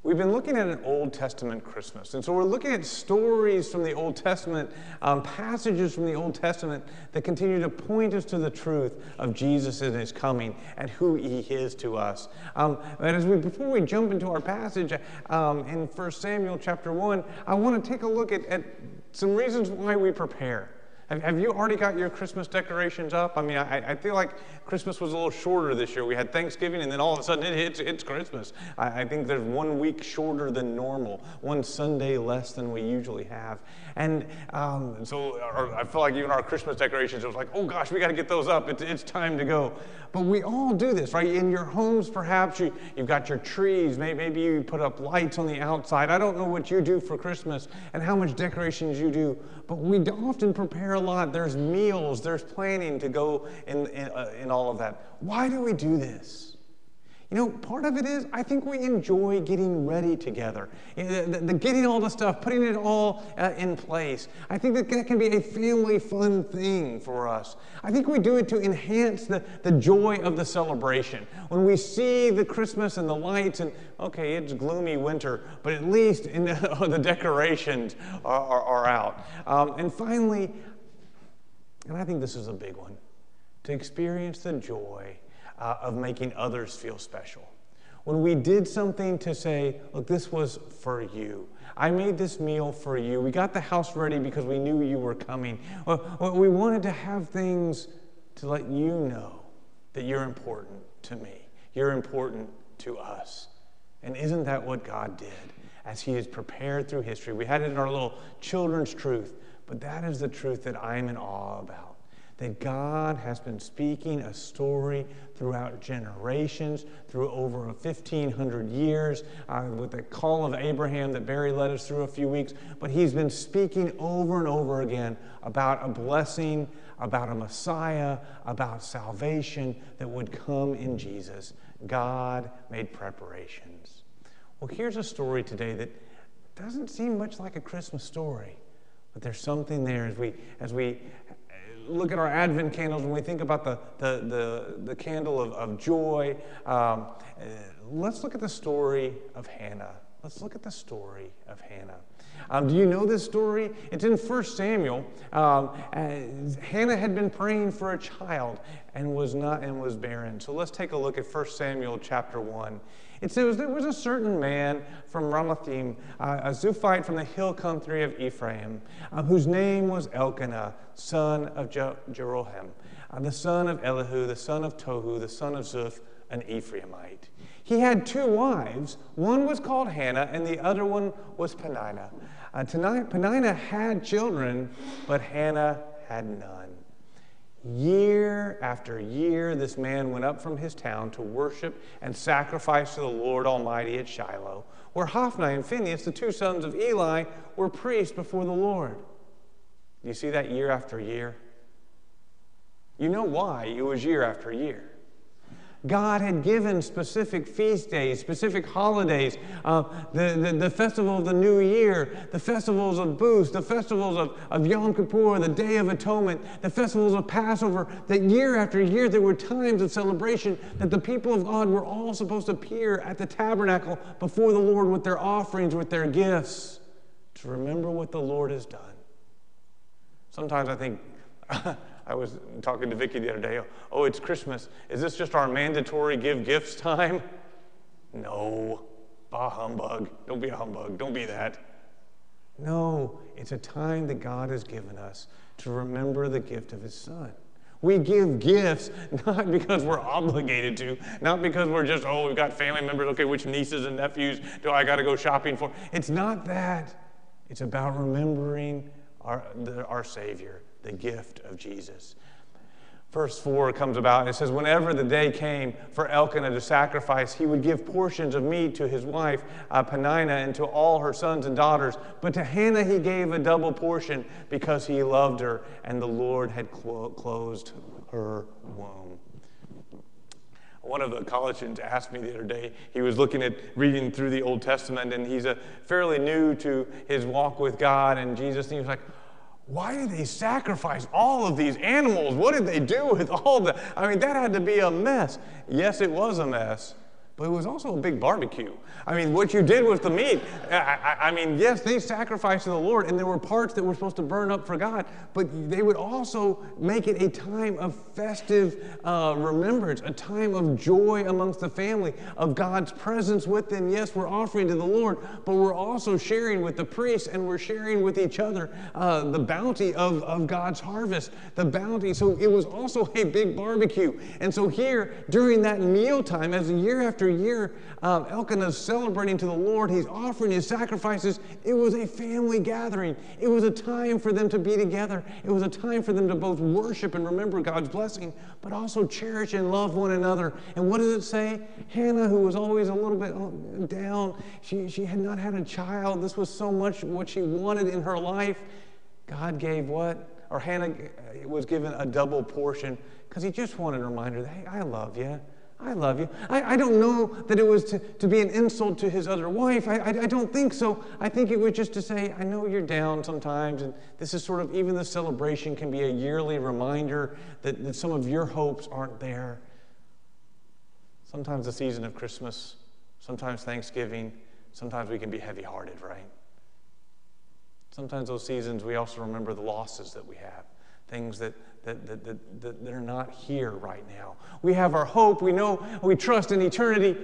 We've been looking at an Old Testament Christmas, and so we're looking at stories from the Old Testament, passages from the Old Testament that continue to point us to the truth of Jesus and His coming and who He is to us. Before we jump into our passage in 1 Samuel chapter 1, I want to take a look at some reasons why we prepare. Have you already got your Christmas decorations up? I mean, I feel like Christmas was a little shorter this year. We had Thanksgiving, and then all of a sudden it's Christmas. I think there's 1 week shorter than normal, 1 Sunday less than we usually have. And so I feel like even our Christmas decorations, it was like, oh gosh, we got to get those up. It's time to go. But we all do this, right? In your homes, perhaps, you've got your trees. Maybe you put up lights on the outside. I don't know what you do for Christmas and how much decorations you do, but we often prepare a lot. There's meals, there's planning to go in all of that. Why do we do this? You know, part of it is, I think we enjoy getting ready together. The getting all the stuff, putting it all in place. I think that can be a family fun thing for us. I think we do it to enhance the joy of the celebration. When we see the Christmas and the lights and, okay, it's gloomy winter, but at least the decorations are out. And finally, and I think this is a big one, to experience the joy of making others feel special. When we did something to say, look, this was for you. I made this meal for you. We got the house ready because we knew you were coming. We wanted to have things to let you know that you're important to me. You're important to us. And isn't that what God did as He has prepared through history? We had it in our little children's truth, but that is the truth that I'm in awe about. That God has been speaking a story throughout generations, through over 1,500 years, with the call of Abraham that Barry led us through a few weeks. But He's been speaking over and over again about a blessing, about a Messiah, about salvation that would come in Jesus. God made preparations. Well, here's a story today that doesn't seem much like a Christmas story, but there's something there as we look at our Advent candles, when we think about the candle of joy. Let's look at the story of Hannah. Let's look at the story of Hannah. Do you know this story? It's in 1 Samuel. Hannah had been praying for a child and was barren. So let's take a look at 1 Samuel chapter 1. It says there was a certain man from Ramathaim, a Zuphite from the hill country of Ephraim, whose name was Elkanah, son of Jeroham, the son of Elihu, the son of Tohu, the son of Zuph, an Ephraimite. He had 2 wives. One was called Hannah, and the other one was Peninnah. Peninnah had children, but Hannah had none. Year after year, this man went up from his town to worship and sacrifice to the Lord Almighty at Shiloh, where Hophni and Phinehas, the 2 sons of Eli, were priests before the Lord. Do you see that year after year? You know why it was year after year. God had given specific feast days, specific holidays, the festival of the New Year, the festivals of Booths, the festivals of Yom Kippur, the Day of Atonement, the festivals of Passover, that year after year there were times of celebration that the people of God were all supposed to appear at the tabernacle before the Lord with their offerings, with their gifts, to remember what the Lord has done. Sometimes I think... I was talking to Vicki the other day. Oh, it's Christmas. Is this just our mandatory give gifts time? No. Bah humbug. Don't be a humbug. Don't be that. No, it's a time that God has given us to remember the gift of His Son. We give gifts not because we're obligated to, not because we're just, we've got family members, okay, which nieces and nephews do I got to go shopping for? It's not that. It's about remembering our Savior, the gift of Jesus. Verse 4 comes about, and it says, whenever the day came for Elkanah to sacrifice, he would give portions of meat to his wife, Peninnah, and to all her sons and daughters. But to Hannah he gave a double portion because he loved her, and the Lord had closed her womb. One of the college students asked me the other day, he was reading through the Old Testament, and he's fairly new to his walk with God and Jesus, and he was like, why did they sacrifice all of these animals? What did they do with all that had to be a mess. Yes, it was a mess, But it was also a big barbecue. I mean, what you did with the meat, I mean, yes, they sacrificed to the Lord, and there were parts that were supposed to burn up for God, but they would also make it a time of festive remembrance, a time of joy amongst the family, of God's presence with them. Yes, we're offering to the Lord, but we're also sharing with the priests, and we're sharing with each other the bounty of God's harvest, the bounty. So it was also a big barbecue. And so here, during that mealtime, as year after year, Elkanah's celebrating to the Lord. He's offering his sacrifices. It was a family gathering. It was a time for them to be together. It was a time for them to both worship and remember God's blessing, but also cherish and love one another. And what does it say? Hannah, who was always a little bit down, she had not had a child. This was so much what she wanted in her life. God gave what? Or Hannah was given a double portion because he just wanted a reminder that, hey, I love you. I love you. I don't know that it was to be an insult to his other wife. I don't think so. I think it was just to say, I know you're down sometimes, and this is sort of, even the celebration can be a yearly reminder that some of your hopes aren't there. Sometimes the season of Christmas, sometimes Thanksgiving, sometimes we can be heavy-hearted, right? Sometimes those seasons we also remember the losses that we have, things that are not here right now. We have our hope. We know, we trust in eternity.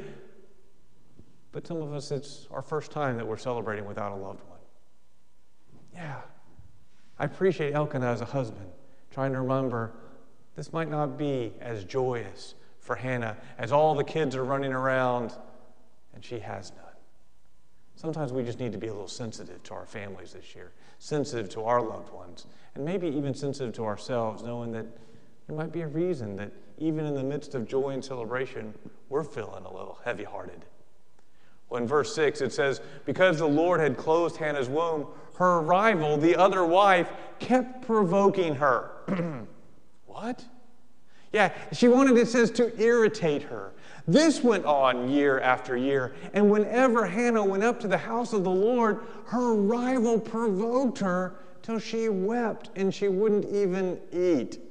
But some of us, it's our first time that we're celebrating without a loved one. Yeah. I appreciate Elkanah as a husband, trying to remember this might not be as joyous for Hannah as all the kids are running around and she has none. Sometimes we just need to be a little sensitive to our families this year, sensitive to our loved ones, and maybe even sensitive to ourselves, knowing that there might be a reason that even in the midst of joy and celebration, we're feeling a little heavy-hearted. Well, in verse 6, it says, because the Lord had closed Hannah's womb, her rival, the other wife, kept provoking her. What? Yeah, she wanted, it says, to irritate her. This went on year after year, and whenever Hannah went up to the house of the Lord, her rival provoked her till she wept and she wouldn't even eat.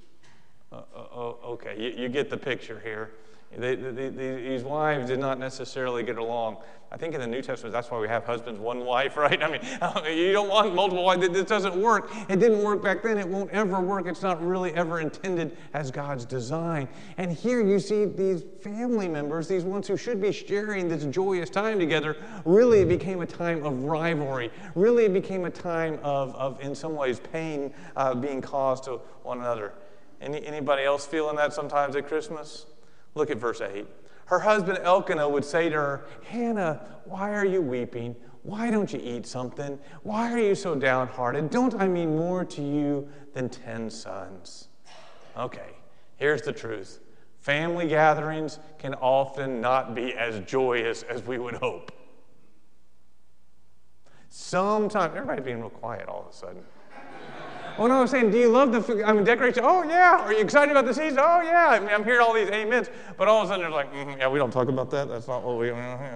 Okay, you get the picture here. These wives did not necessarily get along. I think in the New Testament, that's why we have husbands, one wife, right? I mean, you don't want multiple wives. This doesn't work. It didn't work back then. It won't ever work. It's not really ever intended as God's design. And here you see these family members, these ones who should be sharing this joyous time together, really it became a time of rivalry. Really it became a time of in some ways, pain being caused to one another. Anybody else feeling that sometimes at Christmas? Look at verse 8. Her husband Elkanah would say to her, Hannah, why are you weeping? Why don't you eat something? Why are you so downhearted? Don't I mean more to you than 10 sons? Okay, here's the truth. Family gatherings can often not be as joyous as we would hope. Sometimes, everybody's being real quiet all of a sudden. Oh, no, I'm saying, do you love the decoration? Oh, yeah. Are you excited about the season? Oh, yeah. I mean, I'm hearing all these amens. But all of a sudden, they're like, yeah, we don't talk about that. That's not what we...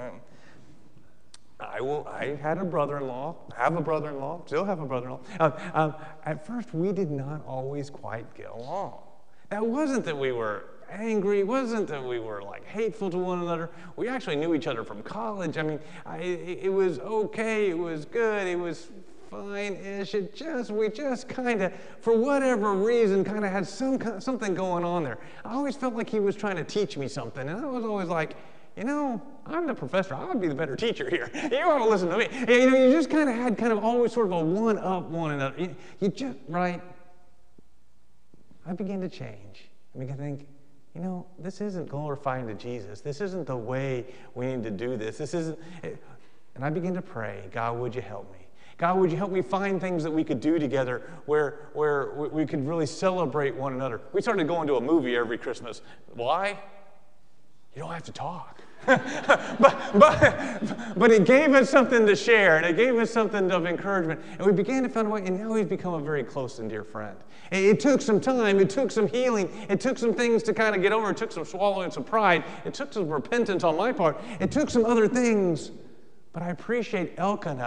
I had a brother-in-law, have a brother-in-law, still have a brother-in-law. At first, we did not always quite get along. That wasn't that we were angry. It wasn't that we were like hateful to one another. We actually knew each other from college. I mean, it was okay. It was good. It was fine-ish. We just kind of, for whatever reason, kind of had something going on there. I always felt like he was trying to teach me something, and I was always like, you know, I'm the professor. I would be the better teacher here. You want to listen to me. You know, you just kind of had always sort of a one-up one another. You just, right? I began to change. I began to think, you know, this isn't glorifying to Jesus. This isn't the way we need to do this. This isn't, and I began to pray, God, would you help me? God, would you help me find things that we could do together where we could really celebrate one another? We started going to a movie every Christmas. Why? You don't have to talk. but it gave us something to share, and it gave us something of encouragement. And we began to find a way, and now we've become a very close and dear friend. It took some time. It took some healing. It took some things to kind of get over. It took some swallowing, some pride. It took some repentance on my part. It took some other things. But I appreciate Elkanah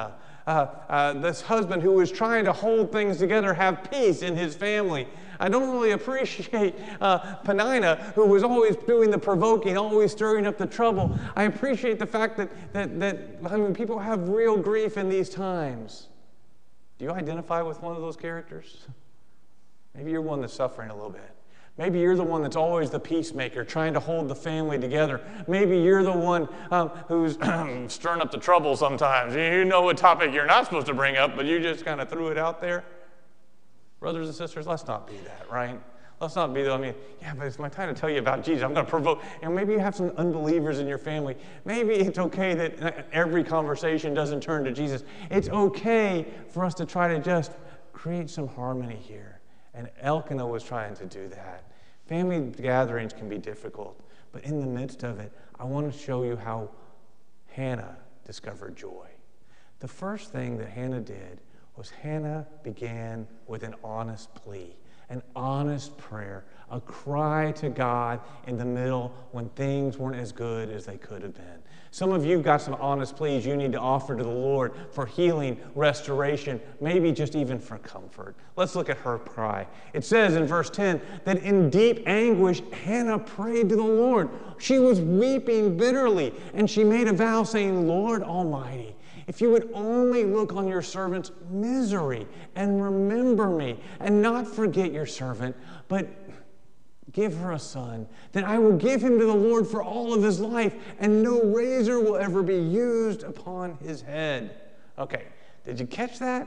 this husband who was trying to hold things together, have peace in his family. I don't really appreciate Peninnah, who was always doing the provoking, always stirring up the trouble. I appreciate the fact that people have real grief in these times. Do you identify with one of those characters? Maybe you're one that's suffering a little bit. Maybe you're the one that's always the peacemaker, trying to hold the family together. Maybe you're the one who's stirring up the trouble sometimes. You know a topic you're not supposed to bring up, but you just kind of threw it out there. Brothers and sisters, let's not be that, right? Let's not be that. But it's my time to tell you about Jesus. I'm going to provoke. And maybe you have some unbelievers in your family. Maybe it's okay that every conversation doesn't turn to Jesus. It's okay for us to try to just create some harmony here. And Elkanah was trying to do that. Family gatherings can be difficult, but in the midst of it, I want to show you how Hannah discovered joy. The first thing that Hannah did was Hannah began with an honest plea, an honest prayer, a cry to God in the middle when things weren't as good as they could have been. Some of you have got some honest pleas you need to offer to the Lord for healing, restoration, maybe just even for comfort. Let's look at her cry. It says in verse 10 that in deep anguish, Hannah prayed to the Lord. She was weeping bitterly, and she made a vow saying, Lord Almighty, if you would only look on your servant's misery and remember me and not forget your servant, but give her a son, then I will give him to the Lord for all of his life, and no razor will ever be used upon his head. Okay, did you catch that?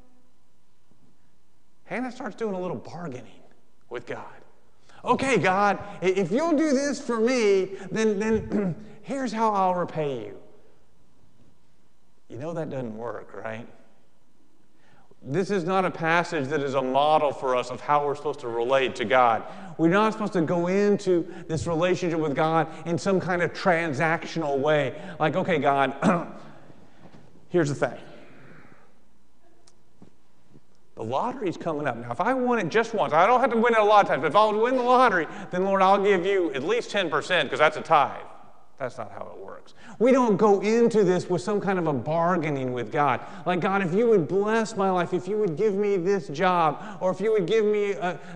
Hannah starts doing a little bargaining with God. Okay, God, if you'll do this for me, then here's how I'll repay you. You know that doesn't work, right? This is not a passage that is a model for us of how we're supposed to relate to God. We're not supposed to go into this relationship with God in some kind of transactional way. Like, okay, God, here's the thing. The lottery's coming up. Now, if I won it just once, I don't have to win it a lot of times, but if I would win the lottery, then, Lord, I'll give you at least 10% because that's a tithe. That's not how it works. We don't go into this with some kind of a bargaining with God. Like, God, if you would bless my life, if you would give me this job, or if you would give me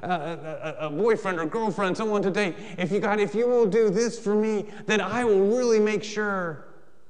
a boyfriend or girlfriend, someone to date, if you will do this for me, then I will really make sure.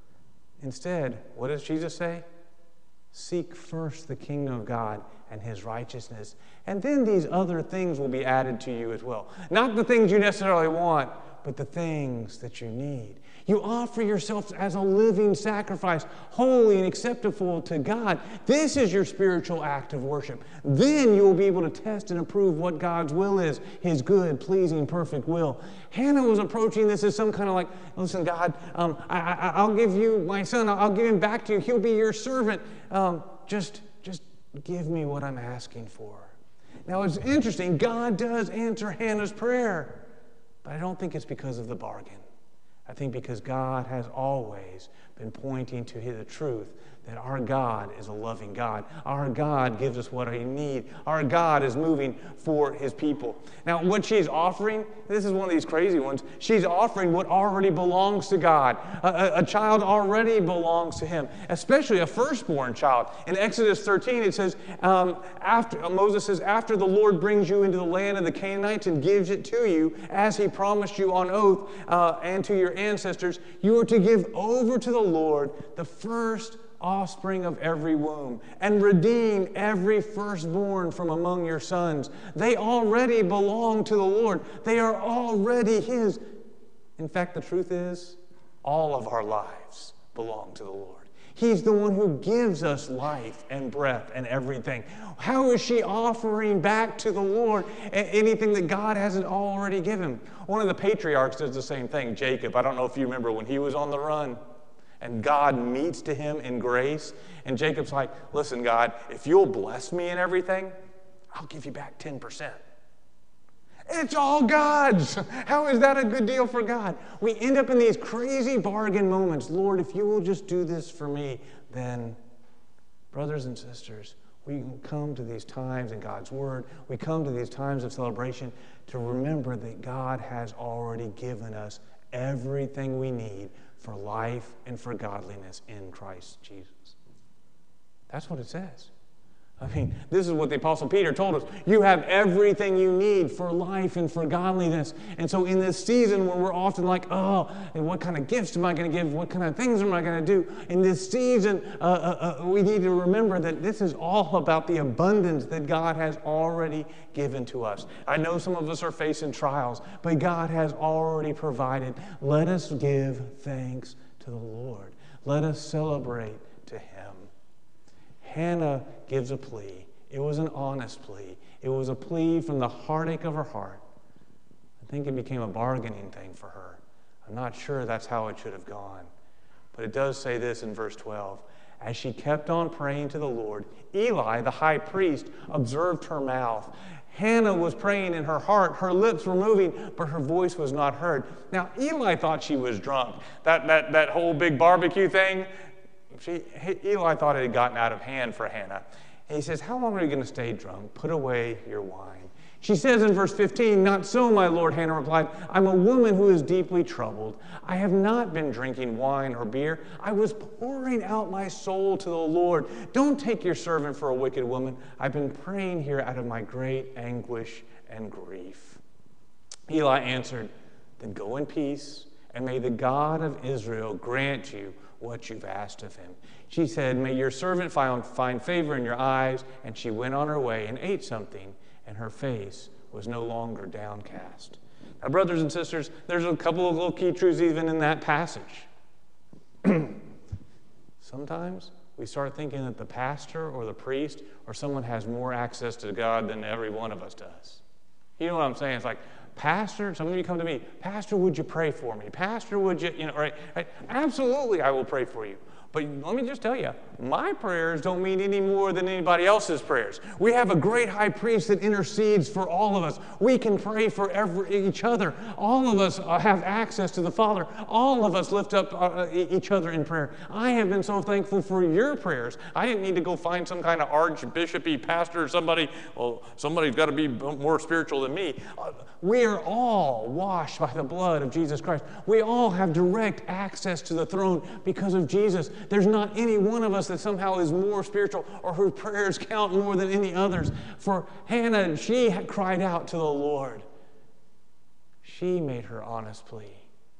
Instead, what does Jesus say? Seek first the kingdom of God and his righteousness, and then these other things will be added to you as well. Not the things you necessarily want, but the things that you need. You offer yourself as a living sacrifice, holy and acceptable to God. This is your spiritual act of worship. Then you will be able to test and approve what God's will is, his good, pleasing, perfect will. Hannah was approaching this as some kind of like, listen, God, I'll give you my son. I'll give him back to you. He'll be your servant. Just give me what I'm asking for. Now, it's interesting. God does answer Hannah's prayer. But I don't think it's because of the bargain. I think because God has always been pointing to the truth that our God is a loving God. Our God gives us what we need. Our God is moving for his people. Now, what she's offering, this is one of these crazy ones, she's offering what already belongs to God. A child already belongs to him, especially a firstborn child. In Exodus 13, it says, Moses says, after the Lord brings you into the land of the Canaanites and gives it to you, as he promised you on oath and to your ancestors, you are to give over to the Lord the first offspring of every womb, and redeem every firstborn from among your sons. They already belong to the Lord. They are already his. In fact, the truth is, all of our lives belong to the Lord. He's the one who gives us life and breath and everything. How is she offering back to the Lord anything that God hasn't already given? One of the patriarchs does the same thing, Jacob. I don't know if you remember when he was on the run. And God meets to him in grace. And Jacob's like, listen, God, if you'll bless me and everything, I'll give you back 10%. It's all God's. How is that a good deal for God? We end up in these crazy bargain moments. Lord, if you will just do this for me, then, brothers and sisters, we come to these times in God's Word. We come to these times of celebration to remember that God has already given us everything we need for life and for godliness in Christ Jesus. That's what it says. I mean, this is what the Apostle Peter told us. You have everything you need for life and for godliness. And so in this season when we're often like, oh, and what kind of gifts am I going to give? What kind of things am I going to do? In this season, we need to remember that this is all about the abundance that God has already given to us. I know some of us are facing trials, but God has already provided. Let us give thanks to the Lord. Let us celebrate to Him. Hannah gives a plea. It was an honest plea. It was a plea from the heartache of her heart. I think it became a bargaining thing for her. I'm not sure that's how it should have gone. But it does say this in verse 12. As she kept on praying to the Lord, Eli, the high priest, observed her mouth. Hannah was praying in her heart. Her lips were moving, but her voice was not heard. Now, Eli thought she was drunk. That whole big barbecue thing, Eli thought it had gotten out of hand for Hannah. And he says, how long are you going to stay drunk? Put away your wine. She says in verse 15, not so, my lord, Hannah replied. I'm a woman who is deeply troubled. I have not been drinking wine or beer. I was pouring out my soul to the Lord. Don't take your servant for a wicked woman. I've been praying here out of my great anguish and grief. Eli answered, then go in peace, and may the God of Israel grant you what you've asked of him. She said, may your servant find favor in your eyes. And she went on her way and ate something, and her face was no longer downcast. Now, brothers and sisters, there's a couple of little key truths even in that passage. Sometimes we start thinking that the pastor or the priest or someone has more access to God than every one of us does. You know what I'm saying? It's like, Pastor, some of you come to me, Pastor, would you pray for me? Pastor, would you, right? Absolutely, I will pray for you. But let me just tell you, my prayers don't mean any more than anybody else's prayers. We have a great high priest that intercedes for all of us. We can pray for each other. All of us have access to the Father. All of us lift up each other in prayer. I have been so thankful for your prayers. I didn't need to go find some kind of archbishop-y pastor or somebody. Well, somebody's got to be more spiritual than me. We are all washed by the blood of Jesus Christ. We all have direct access to the throne because of Jesus. There's not any one of us that somehow is more spiritual or whose prayers count more than any others. For Hannah, she had cried out to the Lord. She made her honest plea.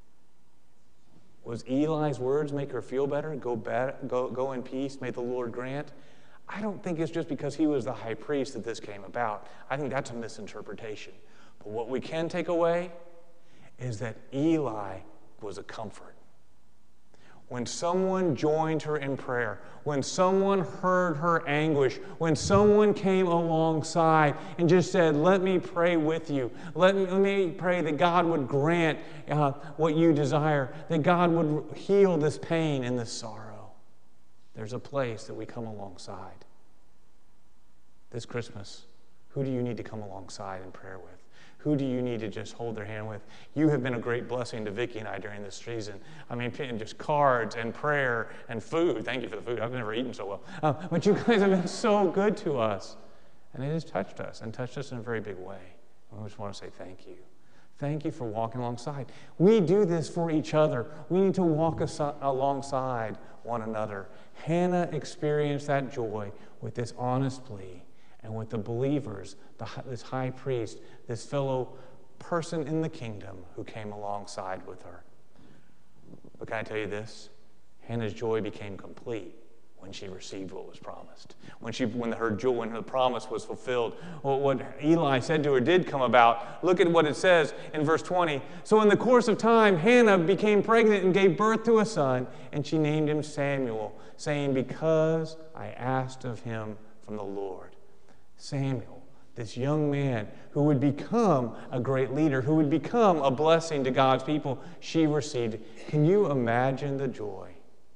Was Eli's words make her feel better? Go in peace, may the Lord grant? I don't think it's just because he was the high priest that this came about. I think that's a misinterpretation. But what we can take away is that Eli was a comfort. When someone joined her in prayer, when someone heard her anguish, when someone came alongside and just said, let me pray with you. Let me pray that God would grant what you desire, that God would heal this pain and this sorrow. There's a place that we come alongside. This Christmas, who do you need to come alongside in prayer with? Who do you need to just hold their hand with? You have been a great blessing to Vicki and I during this season. I mean, just cards and prayer and food. Thank you for the food. I've never eaten so well. But you guys have been so good to us. And it has touched us and touched us in a very big way. We just want to say thank you. Thank you for walking alongside. We do this for each other. We need to walk alongside one another. Hannah experienced that joy with this honest plea. And with the believers, this high priest, this fellow person in the kingdom who came alongside with her. But can I tell you this? Hannah's joy became complete when she received what was promised. When her promise was fulfilled, what Eli said to her did come about. Look at what it says in verse 20. So in the course of time, Hannah became pregnant and gave birth to a son, and she named him Samuel, saying, because I asked of him from the Lord. Samuel, this young man who would become a great leader, who would become a blessing to God's people, she received. Can you imagine the joy?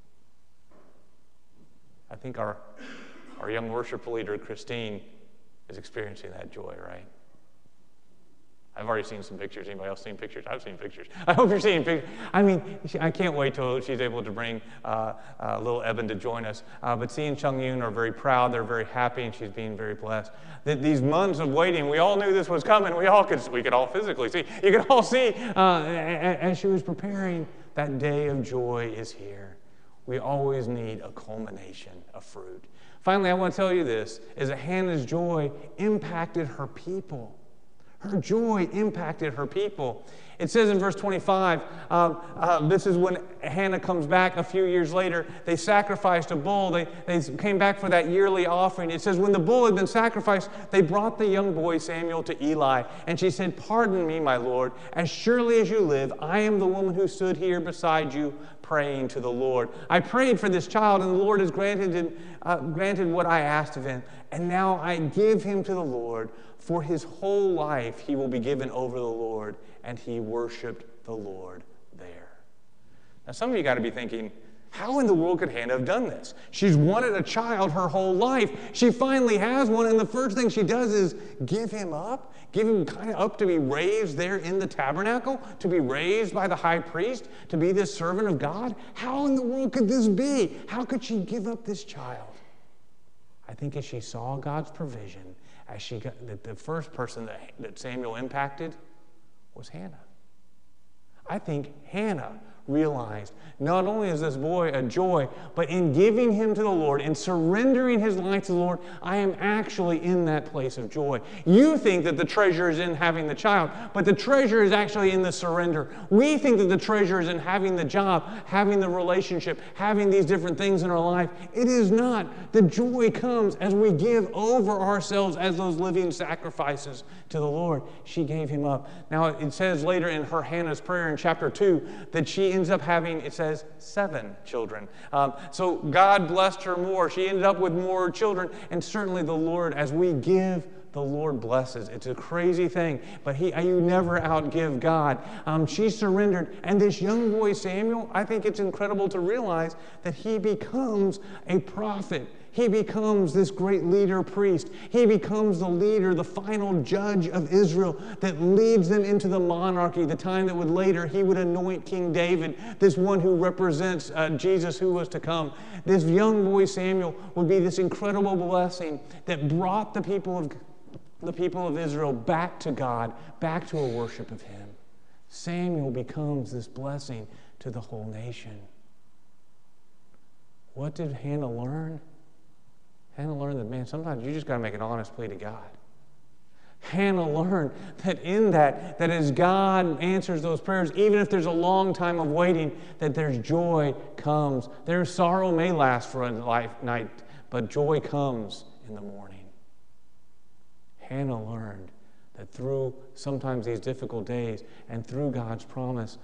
I think our young worship leader, Christine, is experiencing that joy, right? I've already seen some pictures. Anybody else seen pictures? I've seen pictures. I hope you're seeing pictures. I mean, I can't wait till she's able to bring little Evan to join us. But she and Chung Yoon are very proud. They're very happy, and she's being very blessed. These months of waiting, we all knew this was coming. We could all physically see. You could all see as she was preparing, that day of joy is here. We always need a culmination of fruit. Finally, I want to tell you this, is that Hannah's joy impacted her people. Her joy impacted her people. It says in verse 25, this is when Hannah comes back a few years later. They sacrificed a bull. They came back for that yearly offering. It says when the bull had been sacrificed, they brought the young boy Samuel to Eli. And she said, "Pardon me, my Lord. As surely as you live, I am the woman who stood here beside you praying to the Lord. I prayed for this child, and the Lord has granted what I asked of him. And now I give him to the Lord. For his whole life he will be given over to the Lord." And he worshiped the Lord there. Now some of you got to be thinking, how in the world could Hannah have done this? She's wanted a child her whole life. She finally has one, and the first thing she does is give him up? Give him kind of up to be raised there in the tabernacle? To be raised by the high priest? To be this servant of God? How in the world could this be? How could she give up this child? I think as she saw God's provision, as she got the first person that Samuel impacted was Hannah. I think Hannah realized not only is this boy a joy, but in giving him to the Lord, in surrendering his life to the Lord, I am actually in that place of joy. You think that the treasure is in having the child, but the treasure is actually in the surrender. We think that the treasure is in having the job, having the relationship, having these different things in our life. It is not. The joy comes as we give over ourselves as those living sacrifices to the Lord. She gave him up. Now it says later in her Hannah's prayer in chapter 2 that she ends up having, it says, 7 children. So God blessed her more. She ended up with more children. And certainly the Lord, as we give, the Lord blesses. It's a crazy thing, but you never outgive God. She surrendered. And this young boy, Samuel, I think it's incredible to realize that he becomes a prophet. He becomes this great leader priest. He becomes the leader, the final judge of Israel that leads them into the monarchy, the time that would later he would anoint King David, this one who represents Jesus who was to come. This young boy Samuel would be this incredible blessing that brought the people of Israel back to God, back to a worship of him. Samuel becomes this blessing to the whole nation. What did Hannah learn? Hannah learned that, man, sometimes you just got to make an honest plea to God. Hannah learned that in that as God answers those prayers, even if there's a long time of waiting, that there's joy comes. Their sorrow may last for a night, but joy comes in the morning. Hannah learned that through sometimes these difficult days and through God's promise,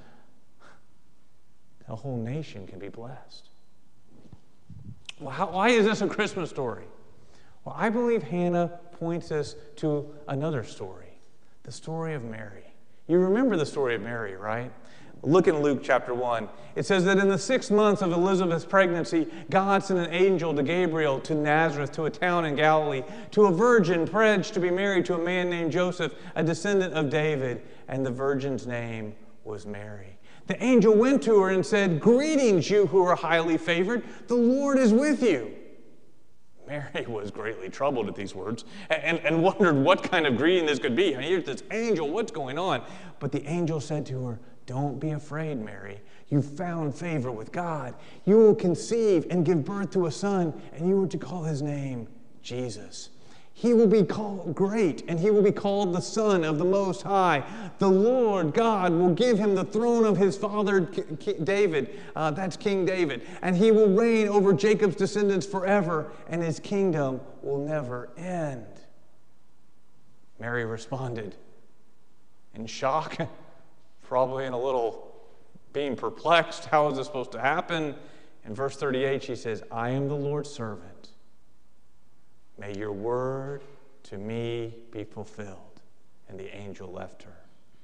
the whole nation can be blessed. Well, why is this a Christmas story? Well, I believe Hannah points us to another story, the story of Mary. You remember the story of Mary, right? Look in Luke chapter 1. It says that in the 6th month of Elizabeth's pregnancy, God sent an angel to Gabriel to Nazareth, to a town in Galilee, to a virgin pledged to be married to a man named Joseph, a descendant of David, and the virgin's name was Mary. The angel went to her and said, "Greetings, you who are highly favored. The Lord is with you." Mary was greatly troubled at these words and wondered what kind of greeting this could be. I mean, here's this angel, what's going on? But the angel said to her, "Don't be afraid, Mary. You found favor with God. You will conceive and give birth to a son, and you are to call his name Jesus. He will be called great, and he will be called the Son of the Most High. The Lord God will give him the throne of his father David." That's King David. "And he will reign over Jacob's descendants forever, and his kingdom will never end." Mary responded in shock, probably in a little being perplexed. How is this supposed to happen? In verse 38, she says, "I am the Lord's servant. May your word to me be fulfilled." And the angel left her.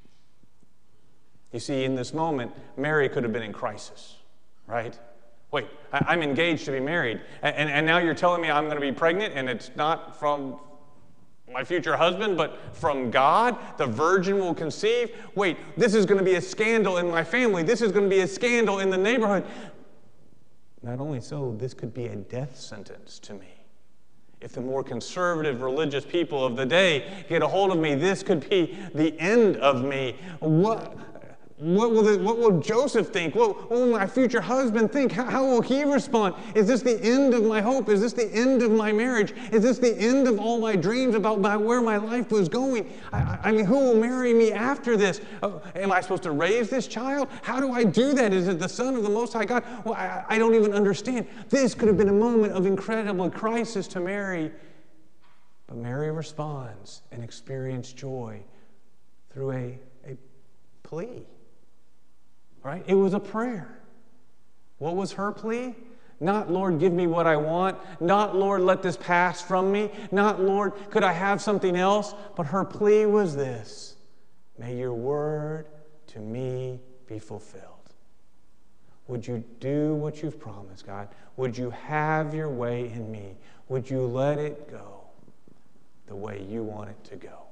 You see, in this moment, Mary could have been in crisis, right? Wait, I'm engaged to be married, and now you're telling me I'm going to be pregnant, and it's not from my future husband, but from God? The virgin will conceive? Wait, this is going to be a scandal in my family. This is going to be a scandal in the neighborhood. Not only so, this could be a death sentence to me. If the more conservative religious people of the day get a hold of me, this could be the end of me. What? What will Joseph think? What will my future husband think? How will he respond? Is this the end of my hope? Is this the end of my marriage? Is this the end of all my dreams about where my life was going? I mean, who will marry me after this? Am I supposed to raise this child? How do I do that? Is it the son of the Most High God? Well, I don't even understand. This could have been a moment of incredible crisis to Mary. But Mary responds and experiences joy through a plea. Right? It was a prayer. What was her plea? Not, Lord, give me what I want. Not, Lord, let this pass from me. Not, Lord, could I have something else? But her plea was this: may your word to me be fulfilled. Would you do what you've promised, God? Would you have your way in me? Would you let it go the way you want it to go?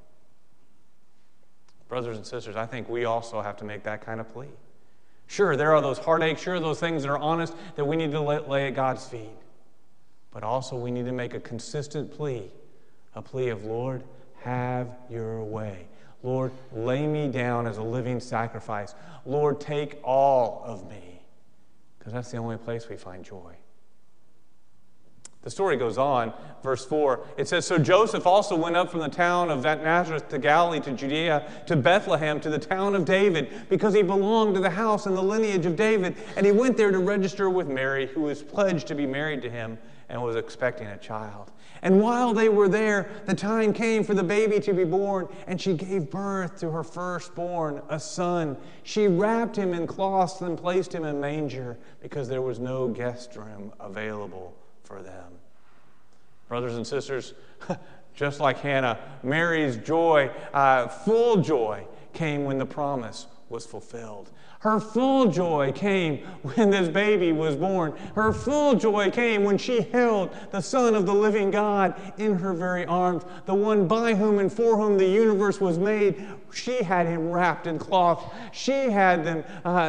Brothers and sisters, I think we also have to make that kind of plea. Sure, there are those heartaches, sure, those things that are honest that we need to lay at God's feet. But also we need to make a consistent plea, a plea of, Lord, have your way. Lord, lay me down as a living sacrifice. Lord, take all of me, because that's the only place we find joy. The story goes on, verse 4. It says, so Joseph also went up from the town of Nazareth to Galilee, to Judea, to Bethlehem, to the town of David, because he belonged to the house and the lineage of David. And he went there to register with Mary, who was pledged to be married to him and was expecting a child. And while they were there, the time came for the baby to be born, and she gave birth to her firstborn, a son. She wrapped him in cloths and placed him in a manger, because there was no guest room available for them. Brothers and sisters, just like Hannah, Mary's joy, full joy, came when the promise was fulfilled. Her full joy came when this baby was born. Her full joy came when she held the Son of the living God in her very arms, the one by whom and for whom the universe was made. She had him wrapped in cloth. She had them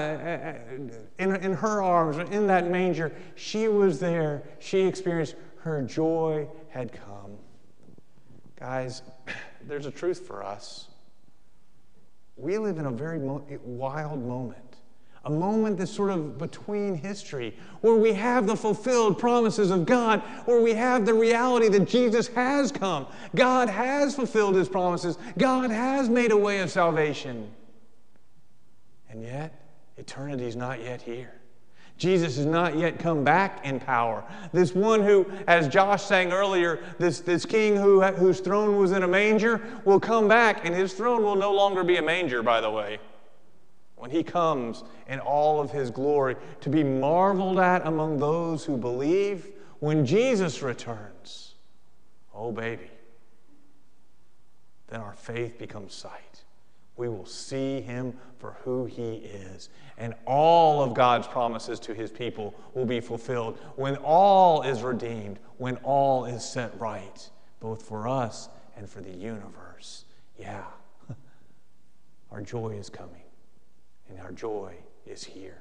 in her arms, in that manger. She was there. She experienced her joy had come. Guys, there's a truth for us. We live in a very wild moment, a moment that's sort of between history, where we have the fulfilled promises of God, where we have the reality that Jesus has come. God has fulfilled his promises. God has made a way of salvation. And yet, eternity is not yet here. Jesus has not yet come back in power. This one who, as Josh sang earlier, this king whose throne was in a manger will come back, and his throne will no longer be a manger, by the way. When he comes in all of his glory, to be marveled at among those who believe, when Jesus returns, oh baby, then our faith becomes sight. We will see him for who he is. And all of God's promises to his people will be fulfilled when all is redeemed, when all is set right, both for us and for the universe. Yeah, our joy is coming, and our joy is here.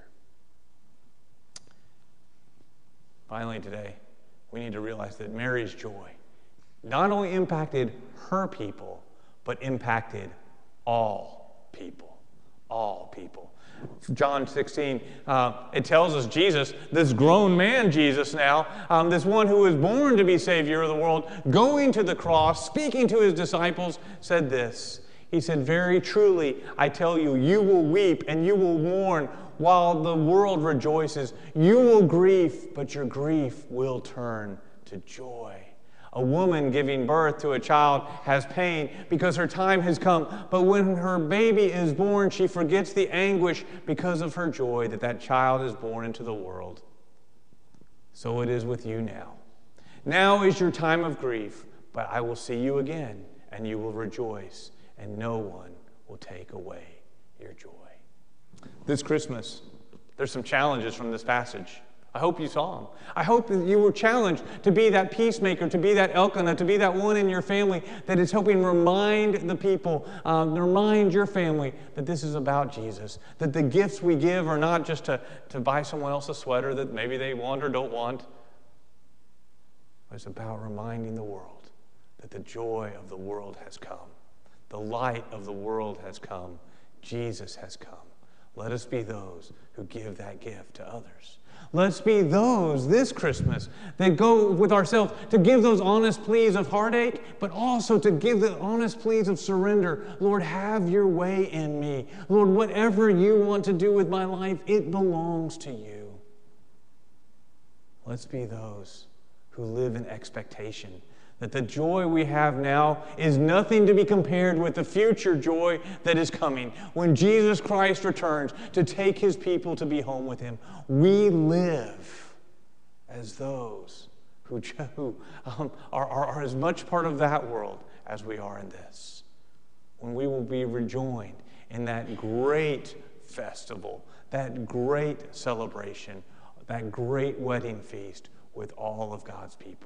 Finally today, we need to realize that Mary's joy not only impacted her people, but impacted all people. All people. John 16, it tells us Jesus, this grown man Jesus now, this one who was born to be Savior of the world, going to the cross, speaking to his disciples, said this. He said, very truly, I tell you, you will weep and you will mourn while the world rejoices. You will grieve, but your grief will turn to joy. A woman giving birth to a child has pain because her time has come. But when her baby is born, she forgets the anguish because of her joy that that child is born into the world. So it is with you now. Now is your time of grief, but I will see you again, and you will rejoice, and no one will take away your joy. This Christmas, there's some challenges from this passage. I hope you saw them. I hope that you were challenged to be that peacemaker, to be that Elkanah, to be that one in your family that is helping remind the people, remind your family that this is about Jesus, that the gifts we give are not just to buy someone else a sweater that maybe they want or don't want, but it's about reminding the world that the joy of the world has come. The light of the world has come. Jesus has come. let us be those who give that gift to others. Let's be those this Christmas that go with ourselves to give those honest pleas of heartache, but also to give the honest pleas of surrender. Lord, have your way in me. Lord, whatever you want to do with my life, it belongs to you. Let's be those who live in expectation that the joy we have now is nothing to be compared with the future joy that is coming when Jesus Christ returns to take his people to be home with him. We live as those who are as much part of that world as we are in this, when we will be rejoined in that great festival, that great celebration, that great wedding feast with all of God's people.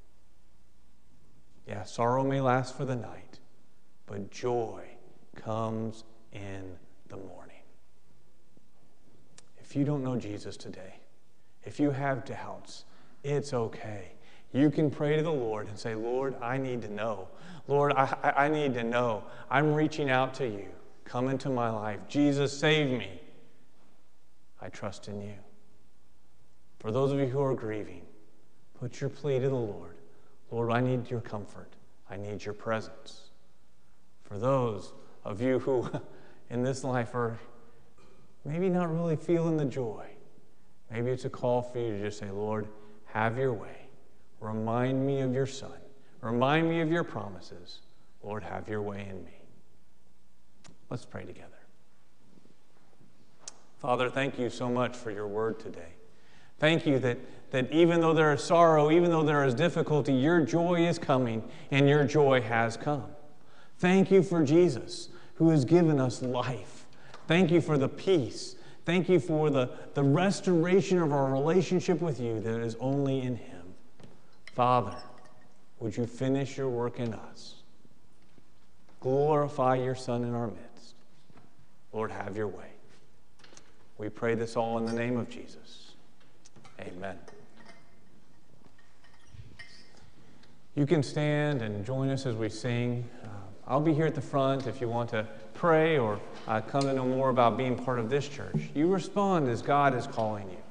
Yeah, sorrow may last for the night, but joy comes in the morning. If you don't know Jesus today, if you have doubts, it's okay. You can pray to the Lord and say, Lord, I need to know. Lord, I need to know. I'm reaching out to you. Come into my life. Jesus, save me. I trust in you. For those of you who are grieving, put your plea to the Lord. Lord, I need your comfort. I need your presence. For those of you who in this life are maybe not really feeling the joy, maybe it's a call for you to just say, Lord, have your way. Remind me of your Son. Remind me of your promises. Lord, have your way in me. Let's pray together. Father, thank you so much for your word today. Thank you that even though there is sorrow, even though there is difficulty, your joy is coming and your joy has come. Thank you for Jesus, who has given us life. Thank you for the peace. Thank you for the restoration of our relationship with you that is only in him. Father, would you finish your work in us? Glorify your Son in our midst. Lord, have your way. We pray this all in the name of Jesus. Amen. You can stand and join us as we sing. I'll be here at the front if you want to pray or come to know more about being part of this church. You respond as God is calling you.